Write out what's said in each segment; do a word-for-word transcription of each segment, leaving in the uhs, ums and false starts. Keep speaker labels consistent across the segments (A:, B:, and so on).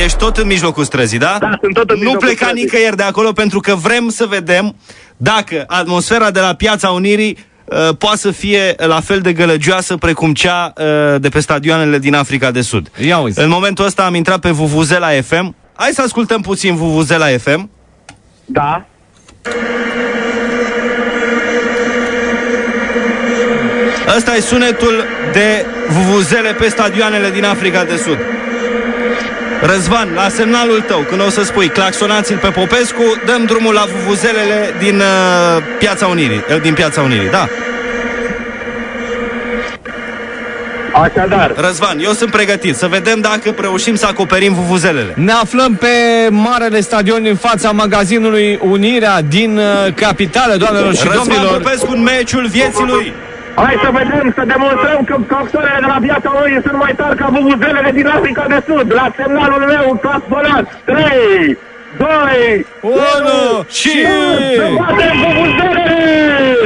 A: ești tot în mijlocul străzii, da?
B: Da, sunt tot în
A: Nu
B: mijlocul
A: pleca
B: străzii.
A: nicăieri de acolo, pentru că vrem să vedem dacă atmosfera de la Piața Unirii uh, poate să fie la fel de gălăgioasă precum cea uh, de pe stadioanele din Africa de Sud.
C: Ia uzi.
A: În momentul ăsta am intrat pe Vuvuzela F M. Hai să ascultăm puțin Vuvuzela F M.
B: Da.
A: Ăsta e sunetul de vuvuzele pe stadioanele din Africa de Sud. Răzvan, la semnalul tău, când o să spui claxonați-l pe Popescu, dăm drumul la vuvuzelele din uh, Piața Unirii, uh, din Piața Unirii, da.
B: Așadar,
A: Răzvan, eu sunt pregătit, să vedem dacă reușim să acoperim vuvuzelele.
C: Ne aflăm pe marele stadion în fața magazinului Unirea din uh, capitală, doamnelor și
A: Răzvan
C: domnilor.
A: Popescu în meciul vieții lui.
B: hai să vedem, să demonstrăm că claxonele de la Piața Unirii sunt mai tari ca vuvuzelele din Africa de Sud. La semnalul meu, claxonat. trei, doi,
C: unu și...
B: să batem vuvuzelele!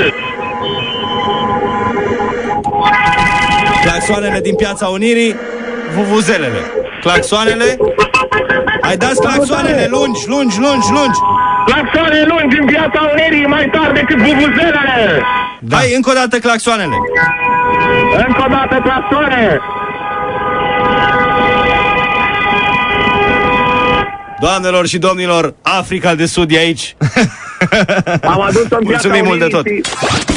A: Claxoanele din Piața Unirii, vuvuzelele. Claxoanele. Hai, dați claxoanele lungi, lungi, lungi, lungi.
B: Claxoane lungi din Piața Unirii mai tari decât vuvuzelele!
A: Da. Hai, încă o dată claxoanele.
B: Încă o dată claxoane!
A: Doamnelor și domnilor, Africa de Sud e aici.
B: Am adus în Piața
A: Mulțumim mult de
B: Unirii
A: tot.
B: și...